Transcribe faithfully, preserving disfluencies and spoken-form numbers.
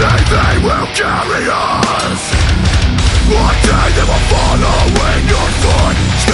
day they will carry us. One day they will follow in your footsteps.